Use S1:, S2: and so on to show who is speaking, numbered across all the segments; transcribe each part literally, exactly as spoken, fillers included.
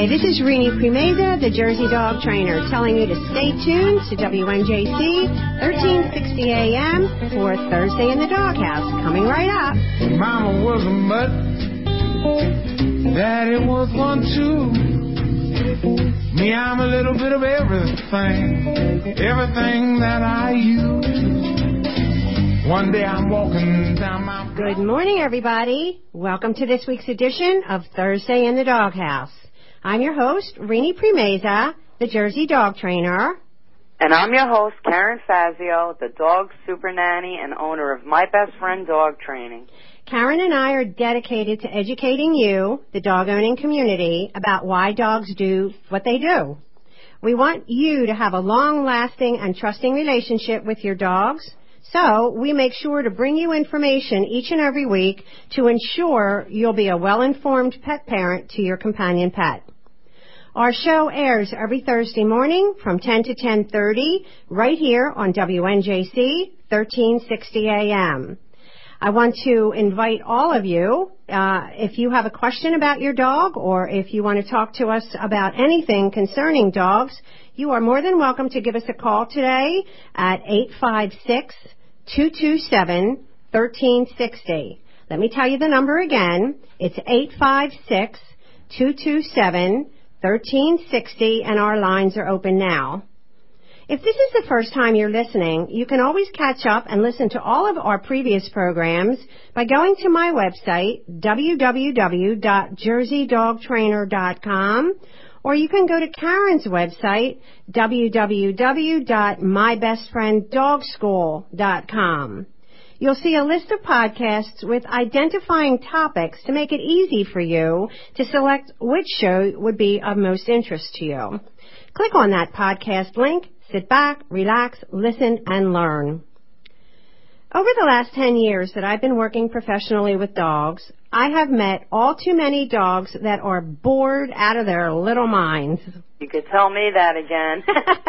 S1: Hi, this is Rini Primeza, the Jersey Dog Trainer, telling you to stay tuned to W N J C thirteen sixty A M for Thursday in the Doghouse. Coming right up.
S2: Mama was a mutt, Daddy was one too. Me, I'm a little bit of everything, everything that I use. One day I'm walking down my...
S1: Good morning, everybody. Welcome to this week's edition of Thursday in the Doghouse. I'm your host, Rini Primeza, the Jersey Dog Trainer.
S3: And I'm your host, Karen Fazio, the dog super nanny and owner of My Best Friend Dog Training.
S1: Karen and I are dedicated to educating you, the dog-owning community, about why dogs do what they do. We want you to have a long-lasting and trusting relationship with your dogs, so we make sure to bring you information each and every week to ensure you'll be a well-informed pet parent to your companion pet. Our show airs every Thursday morning from ten to ten thirty right here on W N J C thirteen sixty A M. I want to invite all of you, uh, if you have a question about your dog or if you want to talk to us about anything concerning dogs, you are more than welcome to give us a call today at eight five six, two two seven, one three six zero. Let me tell you the number again. It's eight five six, two two seven, one three six zero, and our lines are open now. If this is the first time you're listening, you can always catch up and listen to all of our previous programs by going to my website, w w w dot jersey dog trainer dot com, or you can go to Karen's website, w w w dot my best friend dog school dot com. You'll see a list of podcasts with identifying topics to make it easy for you to select which show would be of most interest to you. Click on that podcast link, sit back, relax, listen, and learn. Over the last ten years that I've been working professionally with dogs, I have met all too many dogs that are bored out of their little minds.
S3: You could tell me that again.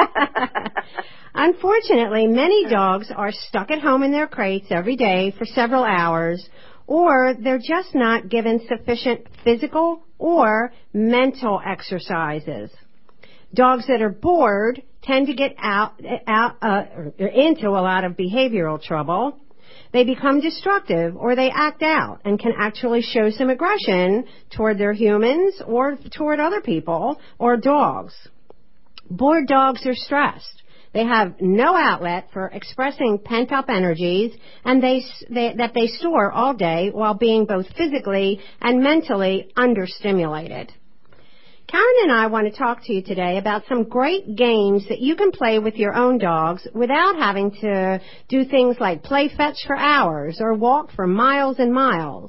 S1: Unfortunately, many dogs are stuck at home in their crates every day for several hours, or they're just not given sufficient physical or mental exercises. Dogs that are bored tend to get out, out uh, or into a lot of behavioral trouble. They become destructive or they act out and can actually show some aggression toward their humans or toward other people or dogs. Bored dogs are stressed. They have no outlet for expressing pent-up energies and they, they, that they store all day while being both physically and mentally understimulated. Karen and I want to talk to you today about some great games that you can play with your own dogs without having to do things like play fetch for hours or walk for miles and miles.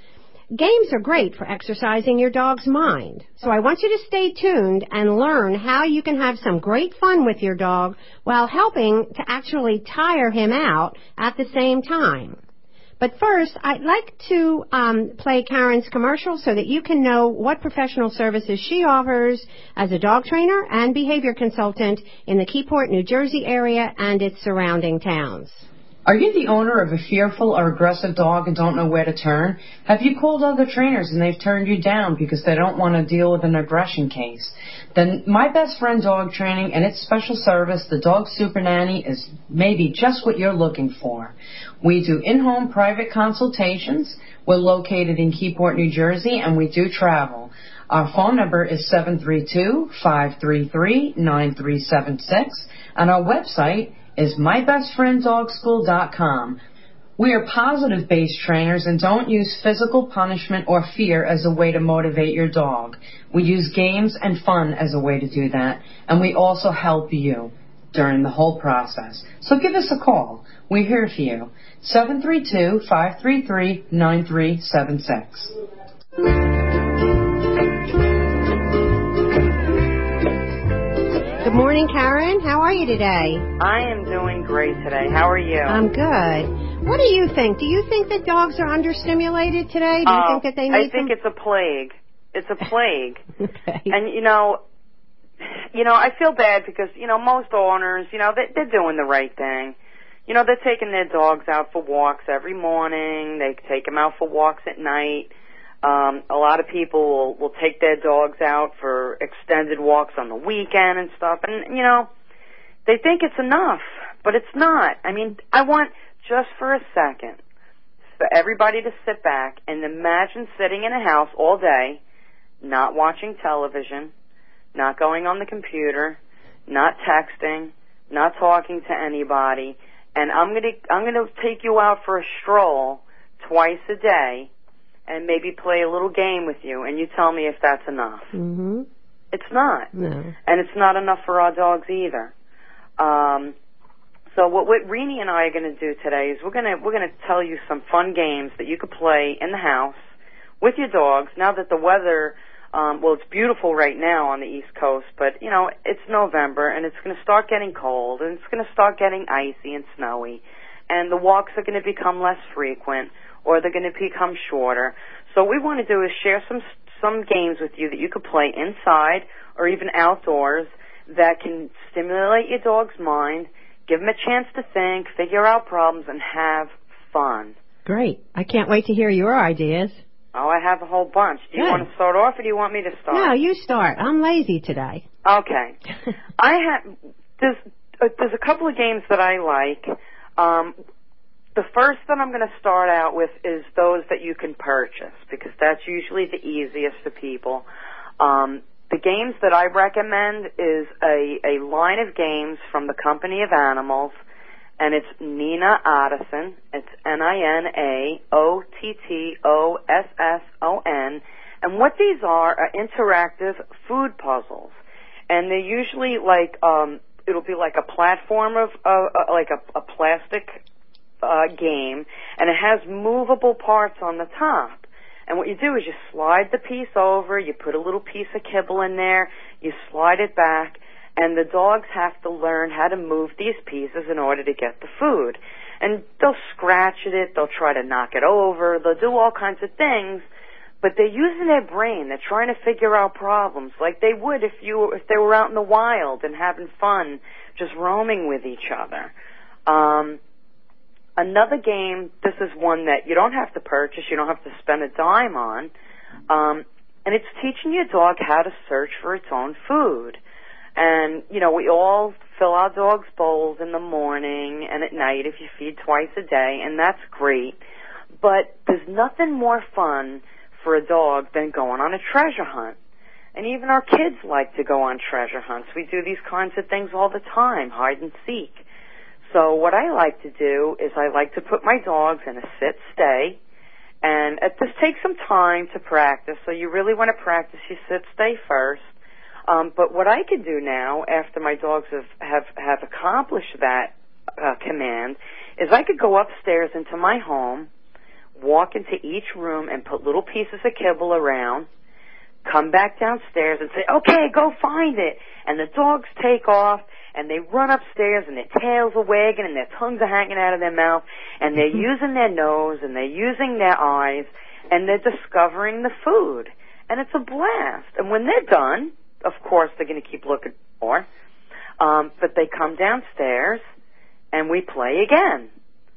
S1: Games are great for exercising your dog's mind, so I want you to stay tuned and learn how you can have some great fun with your dog while helping to actually tire him out at the same time. But first, I'd like to um, play Karen's commercial so that you can know what professional services she offers as a dog trainer and behavior consultant in the Keyport, New Jersey area and its surrounding towns.
S4: Are you the owner of a fearful or aggressive dog and don't know where to turn? Have you called other trainers and they've turned you down because they don't want to deal with an aggression case? Then My Best Friend Dog Training and its special service, the Dog Super Nanny, is maybe just what you're looking for. We do in-home private consultations. We're located in Keyport, New Jersey, and we do travel. Our phone number is seven three two, five three three, nine three seven six, and our website is my best friend dog school dot com. We are positive-based trainers and don't use physical punishment or fear as a way to motivate your dog. We use games and fun as a way to do that, and we also help you during the whole process. So give us a call. We're here for you. seven three two, five three three, nine three seven six.
S1: Good morning, Karen. How are you today?
S3: I am doing great today. How are you?
S1: I'm good. What do you think? Do you think that dogs are understimulated today? Do you
S3: oh,
S1: think that they need
S3: I think
S1: some...
S3: it's a plague. It's a plague.
S1: Okay.
S3: And, you know, you know, I feel bad because, you know, most owners, you know, they, they're doing the right thing. You know, they're taking their dogs out for walks every morning. They take them out for walks at night. Um, a lot of people will, will take their dogs out for extended walks on the weekend and stuff, and, you know, they think it's enough, but it's not. I mean, I want, just for a second, for everybody to sit back and imagine sitting in a house all day, not watching television, not going on the computer, not texting, not talking to anybody, and I'm gonna I'm gonna take you out for a stroll twice a day, and maybe play a little game with you, and you tell me if that's enough.
S1: Mm-hmm.
S3: It's not,
S1: No.
S3: and it's not enough for our dogs either. Um, so what, what Renee and I are going to do today is we're going to we're going to tell you some fun games that you could play in the house with your dogs. Now that the weather, um, well, it's beautiful right now on the East Coast, but you know it's November and it's going to start getting cold and it's going to start getting icy and snowy, and the walks are going to become less frequent or they're going to become shorter. So what we want to do is share some some games with you that you could play inside or even outdoors that can stimulate your dog's mind, give them a chance to think, figure out problems, and have fun.
S1: Great. I can't wait to hear your ideas.
S3: Oh, I have a whole bunch. Do you
S1: Good.
S3: want to start off or do you want me to start?
S1: No, you start. I'm lazy today.
S3: Okay. I have, there's, uh, there's a couple of games that I like. Um, The first that I'm going to start out with is those that you can purchase, because that's usually the easiest for people. Um, the games that I recommend is a, a line of games from the Company of Animals, and it's Nina Ottosson. It's N I N A O T T O S S O N. And what these are are interactive food puzzles. And they're usually like, um, it'll be like a platform of, uh, uh, like a, a plastic Uh, game, and it has movable parts on the top. And what you do is you slide the piece over, you put a little piece of kibble in there, you slide it back, and the dogs have to learn how to move these pieces in order to get the food. And they'll scratch at it, they'll try to knock it over, they'll do all kinds of things, but they're using their brain. They're trying to figure out problems like they would if you if they were out in the wild and having fun, just roaming with each other. Um, Another game, this is one that you don't have to purchase, you don't have to spend a dime on, um, and it's teaching your dog how to search for its own food. And, you know, we all fill our dog's bowls in the morning and at night if you feed twice a day, and that's great. But there's nothing more fun for a dog than going on a treasure hunt. And even our kids like to go on treasure hunts. We do these kinds of things all the time, hide and seek. So what I like to do is I like to put my dogs in a sit-stay, and it, this takes some time to practice, so you really want to practice your sit-stay first. Um, but what I can do now, after my dogs have, have, have accomplished that uh, command, is I could go upstairs into my home, walk into each room and put little pieces of kibble around, come back downstairs and say, okay, go find it. And the dogs take off, and they run upstairs, and their tails are wagging, and their tongues are hanging out of their mouth, and they're using their nose, and they're using their eyes, and they're discovering the food. And it's a blast. And when they're done, of course, they're going to keep looking for, um, but they come downstairs, and we play again.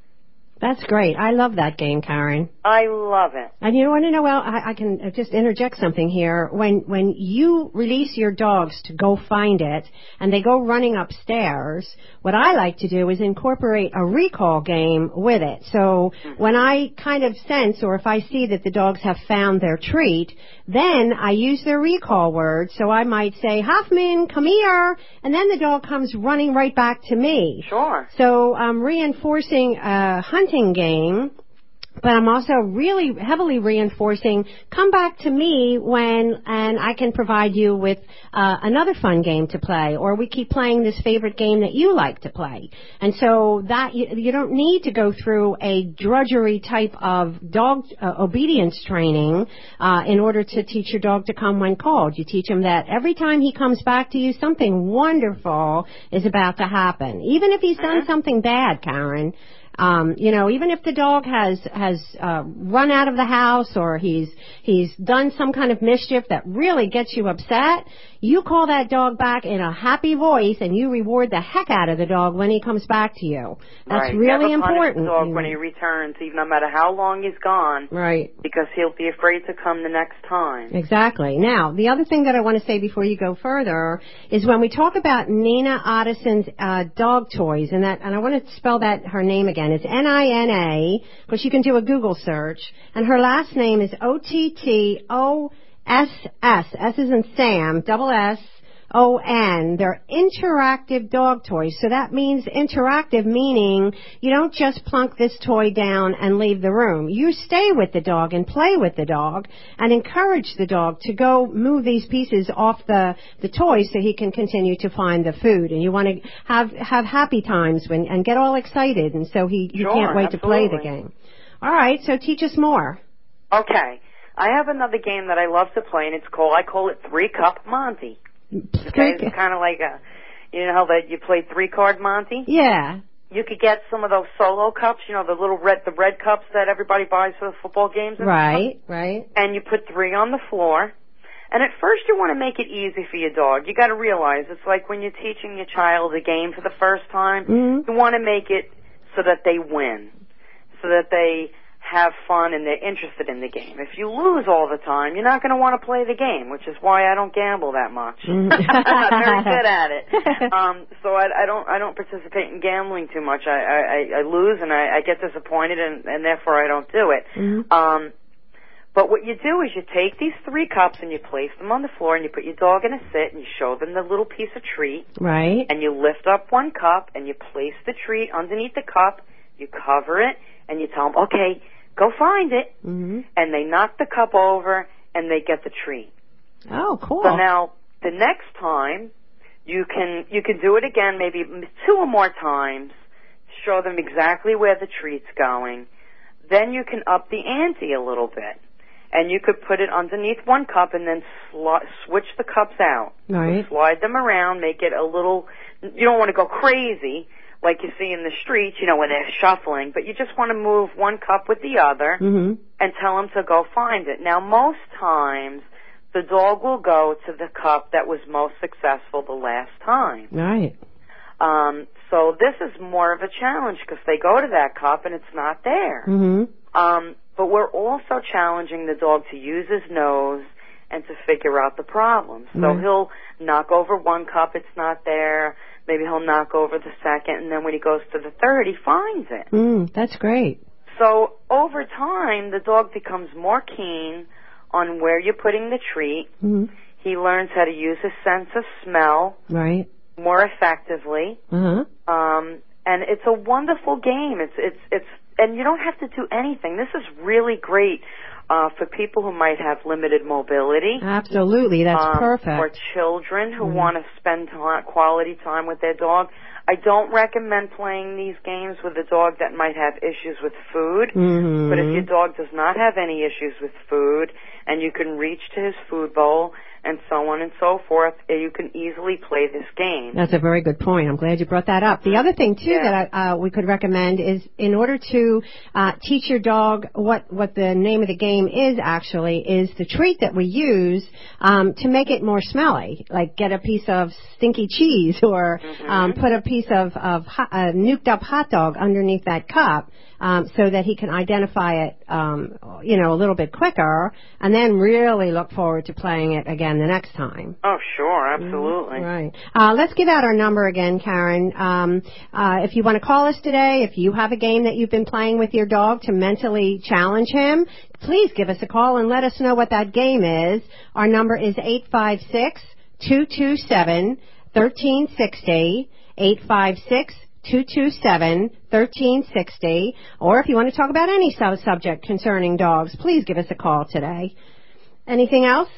S1: That's great. I love that game, Karen.
S3: I love it.
S1: And you want to know, well, I, I can just interject something here. When when you release your dogs to go find it and they go running upstairs, what I like to do is incorporate a recall game with it. So when I kind of sense or if I see that the dogs have found their treat, then I use their recall word. So I might say, Hoffman, come here. And then the dog comes running right back to me.
S3: Sure.
S1: So I'm reinforcing a hunting game, but I'm also really heavily reinforcing, come back to me when, and I can provide you with uh, another fun game to play, or we keep playing this favorite game that you like to play. And so that, you, you don't need to go through a drudgery type of dog uh, obedience training uh, in order to teach your dog to come when called. You teach him that every time he comes back to you, something wonderful is about to happen. Even if he's done something bad, Karen, Um, you know, even if the dog has has uh, run out of the house or he's he's done some kind of mischief that really gets you upset, you call that dog back in a happy voice and you reward the heck out of the dog when he comes back to you. That's
S3: right.
S1: really
S3: Never punish
S1: important.
S3: the dog when he returns, even no matter how long he's gone.
S1: Right.
S3: Because he'll be afraid to come the next time.
S1: Exactly. Now, the other thing that I want to say before you go further is when we talk about Nina Ottison's uh, dog toys, and that, and I want to spell that her name again. It's N I N A, because you can do a Google search, and her last name is O T T O S S. S is in Sam, double S. O N. They're interactive dog toys. So that means interactive, meaning you don't just plunk this toy down and leave the room. You stay with the dog and play with the dog and encourage the dog to go move these pieces off the, the toy so he can continue to find the food. And you want to have, have happy times when, and get all excited. And so he, he
S3: sure,
S1: can't wait
S3: absolutely.
S1: to play the game. All right. So teach us more.
S3: Okay. I have another game that I love to play, and it's called, I call it Three Cup Monty. Okay, it's kind of like a, you know how that you play three card Monty?
S1: Yeah.
S3: You could get some of those solo cups, you know, the little red, the red cups that everybody buys for the football games. And
S1: right,
S3: stuff.
S1: right.
S3: And you put three on the floor. And at first you want to make it easy for your dog. You got to realize it's like when you're teaching your child a game for the first time.
S1: Mm-hmm.
S3: You want to make it so that they win, so that they have fun and they're interested in the game. If you lose all the time, you're not going to want to play the game, which is why I don't gamble that much. I'm not very good at it. Um, so I, I don't I don't participate in gambling too much. I, I, I lose and I, I get disappointed, and, and therefore I don't do it.
S1: Mm-hmm.
S3: Um, but what you do is you take these three cups and you place them on the floor and you put your dog in a sit and you show them the little piece of treat.
S1: Right.
S3: And you lift up one cup and you place the treat underneath the cup. You cover it and you tell them, okay, go find it.
S1: Mm-hmm. And
S3: they knock the cup over and they get the treat.
S1: Oh, cool.
S3: So now the next time you can you can do it again, maybe two or more times. Show them exactly where the treat's going. Then you can up the ante a little bit, and you could put it underneath one cup and then sl- switch the cups out.
S1: Right.
S3: So slide them around, make it a little. You don't want to go crazy like you see in the streets, you know, when they're shuffling, but you just want to move one cup with the other
S1: mm-hmm.
S3: and tell them to go find it. Now, most times, the dog will go to the cup that was most successful the last time.
S1: Right.
S3: Um, so this is more of a challenge because they go to that cup and it's not there.
S1: Mm-hmm.
S3: Um, but we're also challenging the dog to use his nose and to figure out the problem. So
S1: right.
S3: he'll knock over one cup, it's not there. Maybe he'll knock over the second, and then when he goes to the third, he finds it.
S1: Mm, that's great.
S3: So over time, the dog becomes more keen on where you're putting the treat.
S1: Mm-hmm.
S3: He learns how to use his sense of smell
S1: right.
S3: more effectively.
S1: Uh-huh.
S3: Um, and it's a wonderful game. It's it's it's, and you don't have to do anything. This is really great. Uh, for people who might have limited mobility.
S1: Absolutely, that's
S3: um,
S1: perfect.
S3: Or children who
S1: mm-hmm.
S3: want to spend time, quality time with their dog. I don't recommend playing these games with a dog that might have issues with food.
S1: Mm-hmm.
S3: But if your dog does not have any issues with food, and you can reach to his food bowl, and so on and so forth, you can easily play this game.
S1: That's a very good point. I'm glad you brought that up. The other thing, too,
S3: yeah.
S1: that I, uh, we could recommend is in order to uh, teach your dog what, what the name of the game is actually, is the treat that we use um, to make it more smelly. Like get a piece of stinky cheese or
S3: mm-hmm.
S1: um, put a piece of, of hot, uh, nuked up hot dog underneath that cup. Um, so that he can identify it, um, you know, a little bit quicker, and then really look forward to playing it again the next time.
S3: Oh, sure, absolutely.
S1: Mm, right. Uh, let's give out our number again, Karen. Um, uh, if you want to call us today, if you have a game that you've been playing with your dog to mentally challenge him, please give us a call and let us know what that game is. Our number is eight five six, two two seven, one three six zero, eight five six, two two seven, one three six zero, or if you want to talk about any sub- subject concerning dogs, please give us a call today. Anything else,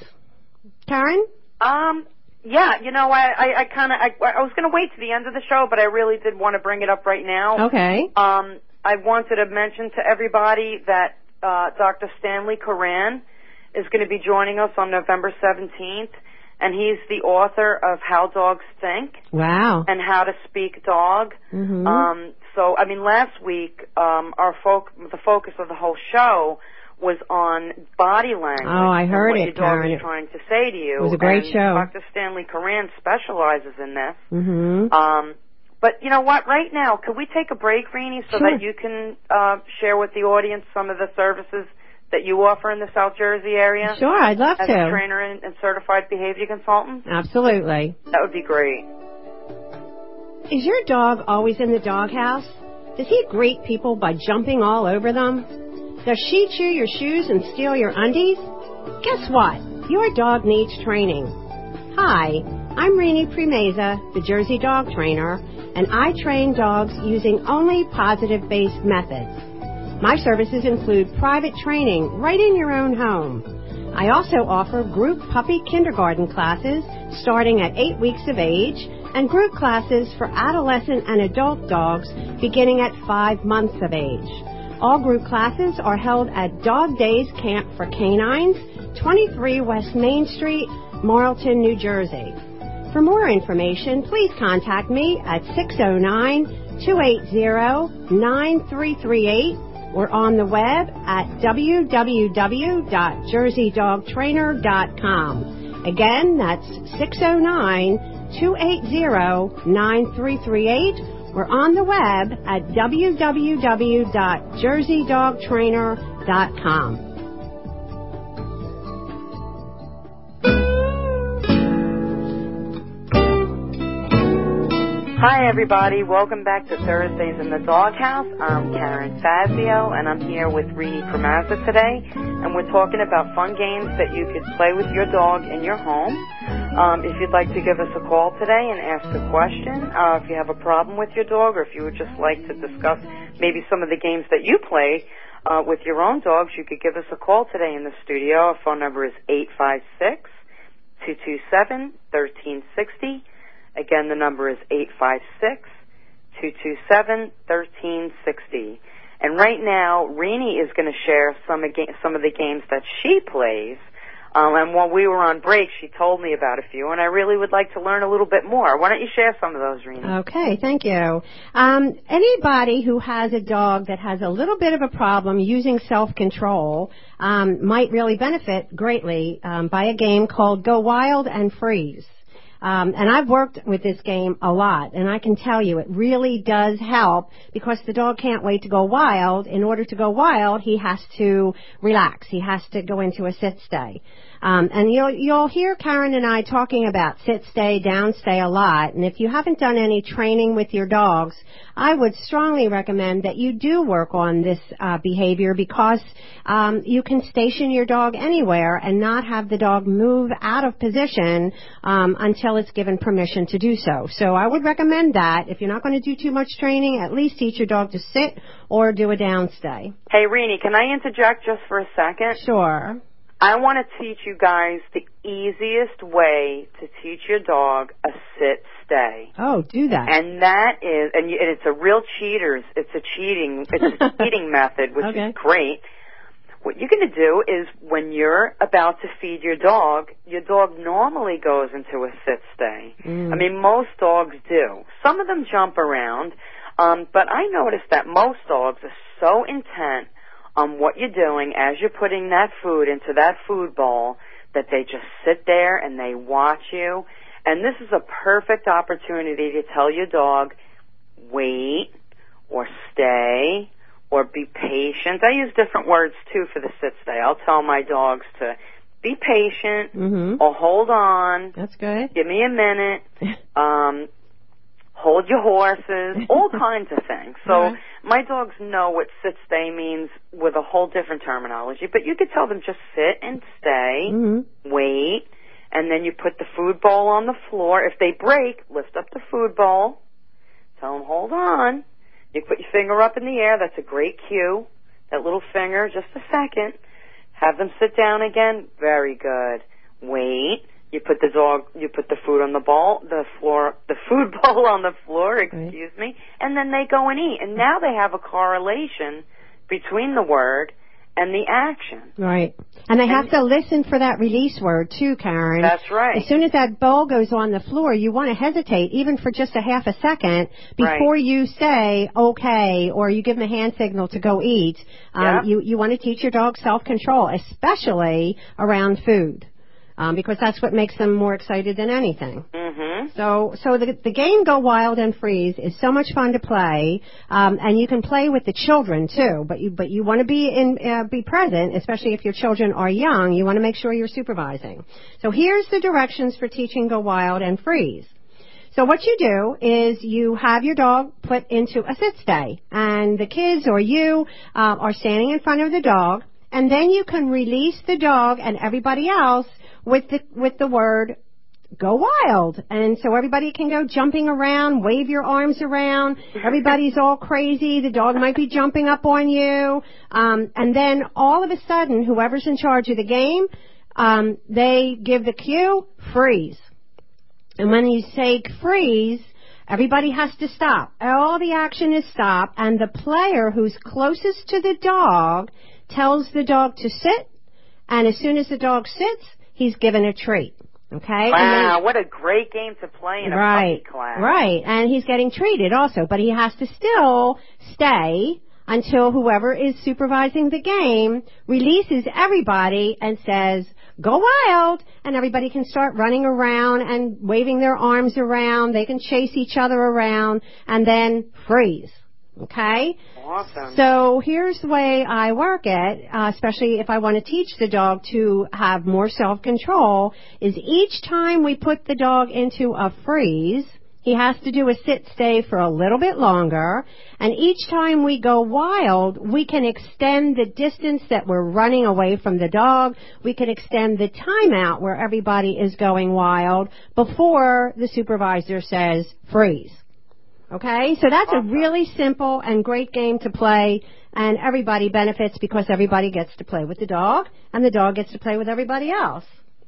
S1: Karen?
S3: Um, yeah, you know, I, I, I kind of, I, I was going to wait to the end of the show, but I really did want to bring it up right now.
S1: Okay.
S3: Um, I wanted to mention to everybody that uh, Doctor Stanley Coran is going to be joining us on November seventeenth. And he's the author of How Dogs Think.
S1: Wow.
S3: And How to Speak Dog.
S1: Mm-hmm.
S3: Um, so, I mean, last week, um, our folk, the focus of the whole show was on body language.
S1: Oh, I heard
S3: what
S1: it,
S3: your dog
S1: Karen.
S3: is trying to say to you.
S1: It was a great
S3: and
S1: show.
S3: Doctor Stanley Coran specializes in this.
S1: Mm-hmm.
S3: Um, but you know what? Right now, could we take a break, Reenie, so
S1: Sure.
S3: that you can uh, share with the audience some of the services that you offer in the South Jersey area?
S1: Sure, I'd love
S3: as
S1: to.
S3: a trainer and, and certified behavior consultant?
S1: Absolutely.
S3: That would be great.
S1: Is your dog always in the doghouse? Does he greet people by jumping all over them? Does she chew your shoes and steal your undies? Guess what? Your dog needs training. Hi, I'm Reenie Primeza, the Jersey Dog Trainer, and I train dogs using only positive-based methods. My services include private training right in your own home. I also offer group puppy kindergarten classes starting at eight weeks of age and group classes for adolescent and adult dogs beginning at five months of age. All group classes are held at Dog Days Camp for Canines, twenty-three West Main Street, Marlton, New Jersey. For more information, please contact me at six oh nine, two eight zero, nine three three eight or on the web at w w w dot jersey dog trainer dot com. Again, that's six oh nine, two eight zero, nine three three eight or on the web at w w w dot jersey dog trainer dot com.
S3: Hi, everybody. Welcome back to Thursdays in the Doghouse. I'm Karen Fazio, and I'm here with Reenie Primeza today, and we're talking about fun games that you could play with your dog in your home. Um, if you'd like to give us a call today and ask a question, uh, if you have a problem with your dog, or if you would just like to discuss maybe some of the games that you play uh, with your own dogs, you could give us a call today in the studio. Our phone number is eight five six, two two seven, one three six zero. Again, the number is eight five six, two two seven, one three six zero. And right now, Reenie is going to share some of, some of the games that she plays. Um, and while we were on break, she told me about a few, and I really would like to learn a little bit more. Why don't you share some of those, Reenie?
S1: Okay, thank you. Um, anybody who has a dog that has a little bit of a problem using self-control um, might really benefit greatly um, by a game called Go Wild and Freeze. Um, and I've worked with this game a lot, and I can tell you it really does help because the dog can't wait to go wild. In order to go wild, he has to relax. He has to go into a sit-stay. Um, and you'll, you'll hear Karen and I talking about sit-stay, down-stay a lot. And if you haven't done any training with your dogs, I would strongly recommend that you do work on this uh, behavior because um, you can station your dog anywhere and not have the dog move out of position um, until it's given permission to do so. So I would recommend that. If you're not going to do too much training, at least teach your dog to sit or do a downstay.
S3: Hey, Reenie, can I interject just for a second?
S1: Sure.
S3: I want to teach you guys the easiest way to teach your dog a sit-stay.
S1: Oh, do that.
S3: And that is, and, you, and it's a real cheater's, it's a cheating, it's a cheating method, which
S1: okay.
S3: is great. What you're going to do is when you're about to feed your dog, your dog normally goes into a sit-stay.
S1: Mm.
S3: I mean, most dogs do. Some of them jump around, um, but I noticed that most dogs are so intent on what you're doing as you're putting that food into that food bowl that they just sit there and they watch you. And this is a perfect opportunity to tell your dog, wait, or stay, or be patient. I use different words, too, for the sit-stay. I'll tell my dogs to be patient,
S1: mm-hmm.
S3: or hold on.
S1: That's good.
S3: Give me a minute. um, hold your horses, all kinds of things. So
S1: right.
S3: My dogs know what sit-stay means with a whole different terminology, but you could tell them just sit and stay,
S1: mm-hmm.
S3: wait, and then you put the food bowl on the floor. If they break, lift up the food bowl. Tell them, hold on. You put your finger up in the air. That's a great cue. That little finger, just a second. Have them sit down again. Very good. Wait. You put the dog, you put the food on the bowl, the floor, the food bowl on the floor, excuse
S1: right.
S3: me, and then they go and eat. And now they have a correlation between the word and the action.
S1: Right. And they have to listen for that release word, too, Karen.
S3: That's right.
S1: As soon as that ball goes on the floor, you want to hesitate, even for just a half a second, before right. you say, okay, or you give them a hand signal to go eat. Um,
S3: yep.
S1: You, you want to teach your dog self-control, especially around food. Um, because that's what makes them more excited than anything.
S3: Mm-hmm.
S1: So, so the, the game Go Wild and Freeze is so much fun to play, um, and you can play with the children too. But you, but you want to be in, uh, be present, especially if your children are young. You want to make sure you're supervising. So here's the directions for teaching Go Wild and Freeze. So what you do is you have your dog put into a sit stay, and the kids or you uh, are standing in front of the dog, and then you can release the dog and everybody else with the with the word Go Wild. And so everybody can go jumping around, wave your arms around. Everybody's all crazy. The dog might be jumping up on you. Um, and then all of a sudden, whoever's in charge of the game, um, they give the cue, freeze. And when you say freeze, everybody has to stop. All the action is stopped, and the player who's closest to the dog tells the dog to sit, and as soon as the dog sits, he's given a treat. Okay?
S3: Wow,
S1: then,
S3: what a great game to play in a
S1: right,
S3: puppy class.
S1: Right, and he's getting treated also, but he has to still stay until whoever is supervising the game releases everybody and says, Go Wild, and everybody can start running around and waving their arms around. They can chase each other around, and then freeze. Okay?
S3: Awesome.
S1: So here's the way I work it, uh, especially if I want to teach the dog to have more self-control, is each time we put the dog into a freeze, he has to do a sit-stay for a little bit longer, and each time we go wild, we can extend the distance that we're running away from the dog. We can extend the timeout where everybody is going wild before the supervisor says freeze. Okay, so that's a really simple and great game to play, and everybody benefits because everybody gets to play with the dog, and the dog gets to play with everybody else.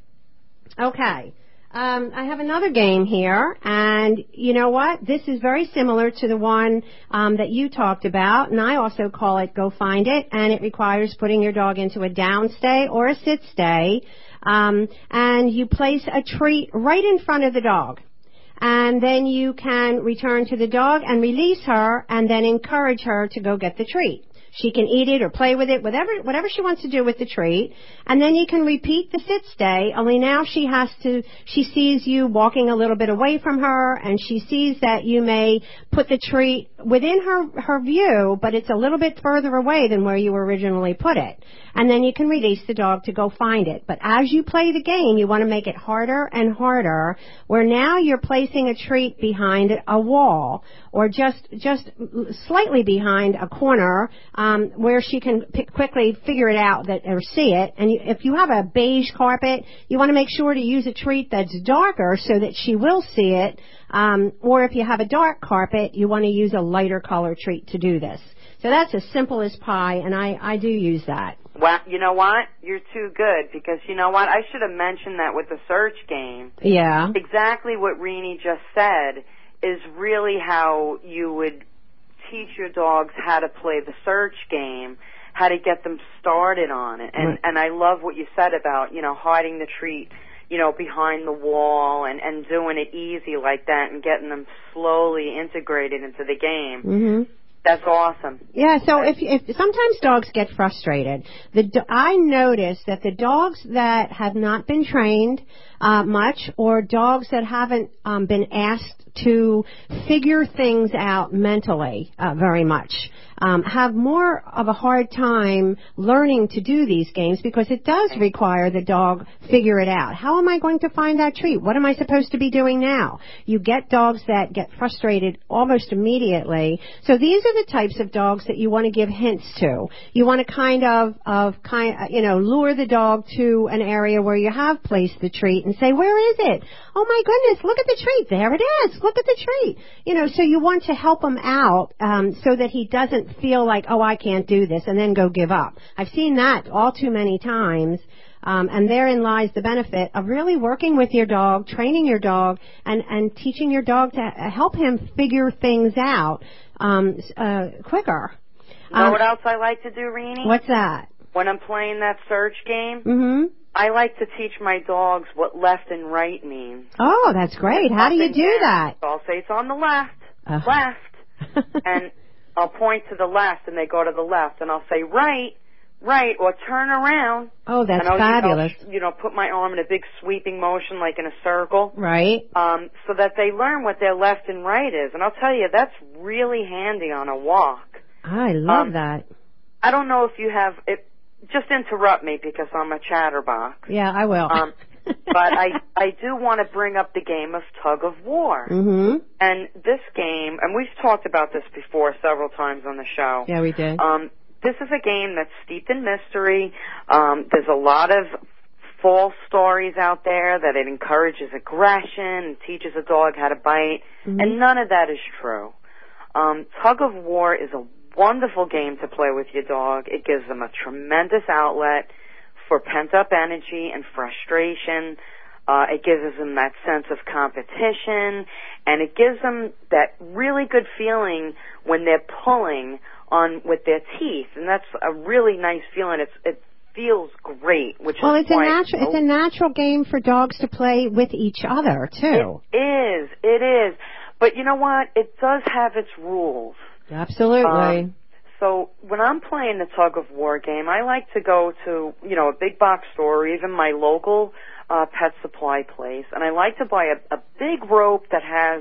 S1: Okay, um, I have another game here, and you know what? This is very similar to the one um, that you talked about, and I also call it Go Find It, and it requires putting your dog into a down stay or a sit stay, um, and you place a treat right in front of the dog. And then you can return to the dog and release her and then encourage her to go get the treat. She can eat it or play with it, whatever whatever she wants to do with the treat. And then you can repeat the sit stay, only now she has to, she sees you walking a little bit away from her, and she sees that you may put the treat within her, her view, but it's a little bit further away than where you originally put it. And then you can release the dog to go find it. But as you play the game, you want to make it harder and harder, where now you're placing a treat behind a wall, or just just slightly behind a corner, um, where she can pick, quickly figure it out that or see it. And you, if you have a beige carpet, you want to make sure to use a treat that's darker so that she will see it. Um, or if you have a dark carpet, you want to use a lighter color treat to do this. So that's as simple as pie, and I, I do use that.
S3: Well, you know what? You're too good, because you know what? I should have mentioned that with the search game.
S1: Yeah.
S3: Exactly what Renee just said is really how you would teach your dogs how to play the search game, how to get them started on it. And,
S1: right.
S3: and I love what you said about, you know, hiding the treat, you know, behind the wall and, and doing it easy like that and getting them slowly integrated into the game.
S1: Mm-hmm.
S3: That's awesome.
S1: Yeah, so if, if sometimes dogs get frustrated. The I notice that the dogs that have not been trained uh, much, or dogs that haven't um, been asked to figure things out mentally uh, very much, um, have more of a hard time learning to do these games, because it does require the dog figure it out. How am I going to find that treat? What am I supposed to be doing now? You get dogs that get frustrated almost immediately. So these are the types of dogs that you want to give hints to. You want to kind of, of kind, you know, lure the dog to an area where you have placed the treat and say, where is it? Oh my goodness, look at the treat. There it is. Look at the treat. You know, so you want to help him out um, so that he doesn't feel like, oh, I can't do this, and then go give up. I've seen that all too many times. Um, and therein lies the benefit of really working with your dog, training your dog, and, and teaching your dog to help him figure things out um, uh, quicker.
S3: You know
S1: um,
S3: what else I like to do, Renee?
S1: What's that?
S3: when I'm playing that search game,
S1: Mm-hmm.
S3: I like to teach my dogs what left and right means.
S1: Oh, that's great. How do you do
S3: Down.
S1: that?
S3: So I'll say it's on the left,
S1: Uh.
S3: left, and I'll point to the left, and they go to the left, and I'll say right, right, or turn around.
S1: Oh, that's
S3: and I'll,
S1: fabulous.
S3: You know, you know, put my arm in a big sweeping motion, like in a circle.
S1: Right.
S3: Um, so that they learn what their left and right is. And I'll tell you, that's really handy on a walk.
S1: I love
S3: um,
S1: that.
S3: I don't know if you have it. Just interrupt me because I'm a chatterbox.
S1: Yeah, I will.
S3: Um, but I I do want to bring up the game of tug of war.
S1: Mm-hmm.
S3: And this game, and we've talked about this before several times on the show.
S1: Yeah, we did.
S3: Um, this is a game that's steeped in mystery. Um, there's a lot of false stories out there that it encourages aggression and teaches a dog how to bite,
S1: Mm-hmm.
S3: and none of that is true. Um, tug of war is a wonderful game to play with your dog. It gives them a tremendous outlet for pent-up energy and frustration. Uh, it gives them that sense of competition, and it gives them that really good feeling when they're pulling on with their teeth, and that's a really nice feeling. It's it feels great, which
S1: well,
S3: is
S1: it's a
S3: why
S1: natural
S3: it's,
S1: it's a natural game for dogs to play with each other too.
S3: It is, it is. But you know what? It does have its rules.
S1: Absolutely.
S3: Um, so when I'm playing the tug of war game, I like to go to, you know, a big box store or even my local uh, pet supply place, and I like to buy a, a big rope that has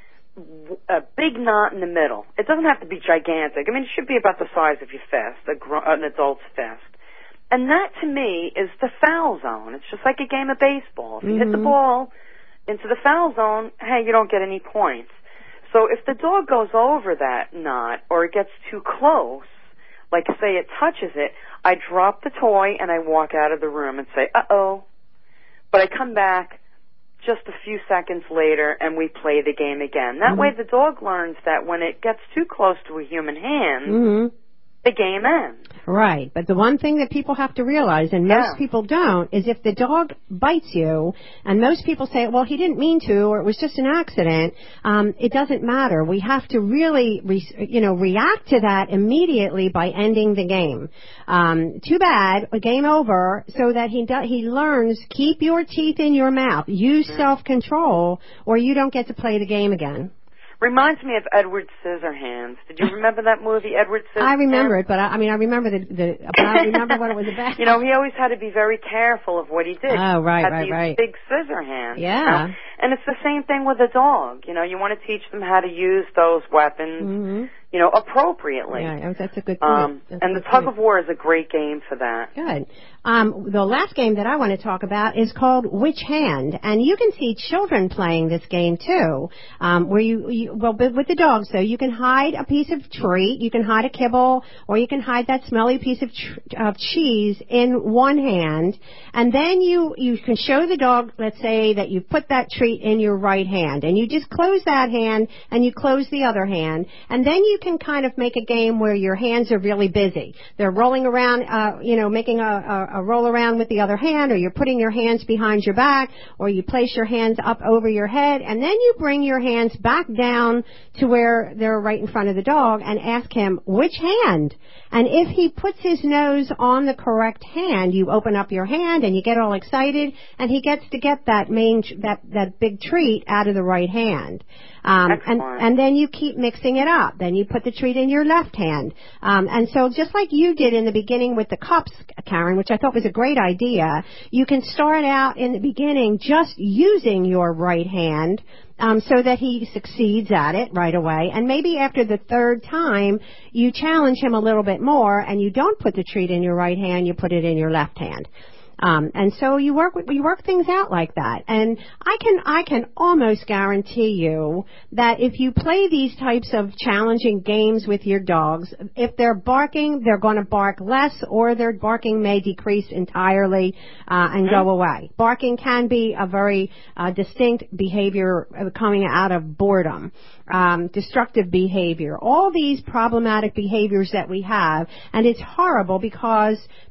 S3: a big knot in the middle. It doesn't have to be gigantic. I mean, it should be about the size of your fist, a gr- an adult's fist. And that, to me, is the foul zone. It's just like a game of baseball. If you
S1: Mm-hmm.
S3: hit the ball into the foul zone, hey, you don't get any points. So if the dog goes over that knot or it gets too close, like say it touches it, I drop the toy and I walk out of the room and say, uh-oh. But I come back just a few seconds later and we play the game again. That
S1: Mm-hmm.
S3: way the dog learns that when it gets too close to a human hand,
S1: Mm-hmm.
S3: the game ends.
S1: Right, but the one thing that people have to realize, and most
S3: Yeah.
S1: people don't, is if the dog bites you, and most people say, well, he didn't mean to, or it was just an accident, um, it doesn't matter. We have to really, re- you know, react to that immediately by ending the game. Um, too bad, a game over, so that he do- he learns, keep your teeth in your mouth, use
S3: Mm.
S1: self-control, or you don't get to play the game again.
S3: Reminds me of Edward Scissorhands. Did you remember that movie, Edward Scissorhands?
S1: I remember it, but I, I mean, I remember the, the but I don't remember what it was about.
S3: You know, he always had to be very careful of what he did.
S1: Oh, right,
S3: had
S1: right,
S3: these
S1: right.
S3: big scissor hands.
S1: Yeah.
S3: You know? And it's the same thing with a dog. You know, you want to teach them how to use those weapons,
S1: Mm-hmm.
S3: you know, appropriately.
S1: Yeah, that's a good point.
S3: Um,
S1: That's a
S3: and the
S1: good
S3: tug
S1: point.
S3: of war is a great game for that.
S1: Good. Um, the last game that I want to talk about is called Which Hand, and you can see children playing this game too. Um, where you, you well, but with the dogs though, you can hide a piece of treat, you can hide a kibble, or you can hide that smelly piece of, tr- of cheese in one hand, and then you you can show the dog. Let's say that you put that treat in your right hand, and you just close that hand and you close the other hand, and then you can kind of make a game where your hands are really busy. They're rolling around, uh, you know, making a, a, a roll around with the other hand, or you're putting your hands behind your back, or you place your hands up over your head, and then you bring your hands back down to where they're right in front of the dog and ask him, which hand? And if he puts his nose on the correct hand, you open up your hand and you get all excited, and he gets to get that main, that, that big treat out of the right hand. Um, and, and then you keep mixing it up. Then you put the treat in your left hand. Um, and so just like you did in the beginning with the cups, Karen, which I thought was a great idea, you can start out in the beginning just using your right hand, um, so that he succeeds at it right away. And maybe after the third time, you challenge him a little bit more, and you don't put the treat in your right hand, you put it in your left hand. Um, and so you work you work things out like that, and I can I can almost guarantee you that if you play these types of challenging games with your dogs, if they're barking, they're going to bark less, or their barking may decrease entirely uh, and go away. Barking can be a very uh, distinct behavior coming out of boredom, um, destructive behavior, all these problematic behaviors that we have, and it's horrible because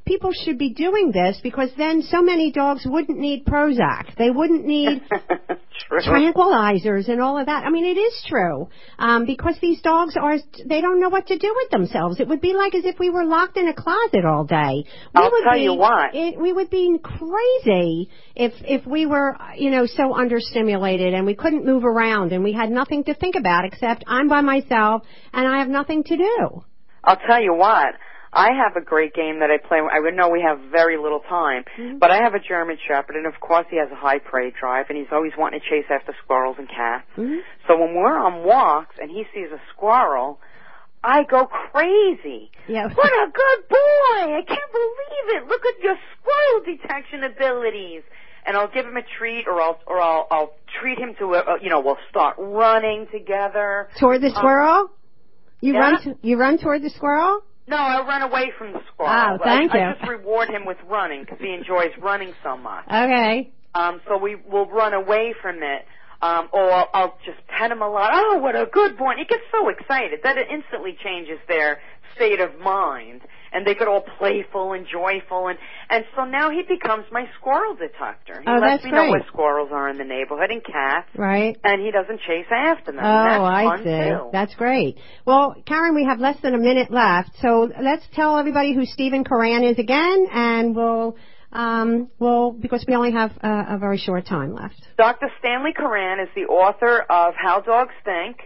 S1: people should be doing this because then so many dogs wouldn't need Prozac. They wouldn't need tranquilizers and all of that. I mean, it is true. Um, because these dogs are, they don't know what to do with themselves. It would be like as if we were locked in a closet all day. We
S3: I'll
S1: would
S3: tell
S1: be,
S3: you what.
S1: It, we would be crazy if, if we were, you know, so understimulated and we couldn't move around and we had nothing to think about except I'm by myself and I have nothing to do.
S3: I'll tell you what. I have a great game that I play. I would know we have very little time,
S1: Mm-hmm.
S3: but I have a German Shepherd, and of course he has a high prey drive, and he's always wanting to chase after squirrels and cats.
S1: Mm-hmm.
S3: So when we're on walks and he sees a squirrel, I go crazy.
S1: Yeah.
S3: What a good boy! I can't believe it. Look at your squirrel detection abilities. And I'll give him a treat, or I'll or I'll, I'll treat him to a, a you know we'll start running together
S1: Toward the squirrel? Um, you
S3: yeah?
S1: run. T- you run toward the squirrel?
S3: No, I run away from the squirrel.
S1: Oh, thank
S3: I,
S1: you.
S3: I just reward him with running because he enjoys running so much.
S1: Okay.
S3: Um, so we will run away from it, um, or I'll, I'll just pet him a lot. Oh, what a good boy! And he gets so excited that it instantly changes their state of mind, and they get all playful and joyful, and and so now he becomes my squirrel detector. He
S1: Oh,
S3: lets
S1: that's
S3: me
S1: great.
S3: know where squirrels are in the neighborhood and cats.
S1: Right.
S3: And he doesn't chase after them.
S1: Oh,
S3: and that's
S1: I
S3: fun
S1: see.
S3: Too.
S1: That's great. Well, Karen, we have less than a minute left, so let's tell everybody who Stephen Coran is again, and we'll, um, we'll because we only have a, a very short time left.
S3: Doctor Stanley Coran is the author of How Dogs Think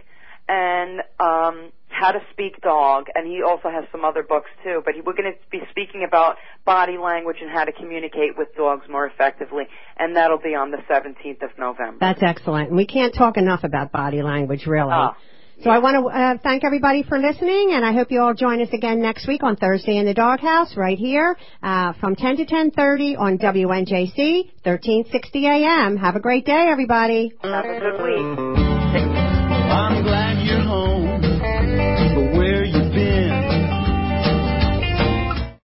S3: and um, How to Speak Dog, and he also has some other books too. But he, we're going to be speaking about body language and how to communicate with dogs more effectively, and that'll be on the seventeenth of November.
S1: That's excellent. And we can't talk enough about body language, really.
S3: Oh.
S1: So I want to uh, thank everybody for listening, and I hope you all join us again next week on Thursday in the Doghouse, right here, uh, from ten to ten thirty on W N J C, thirteen sixty A M. Have a great day, everybody.
S3: Have a good week.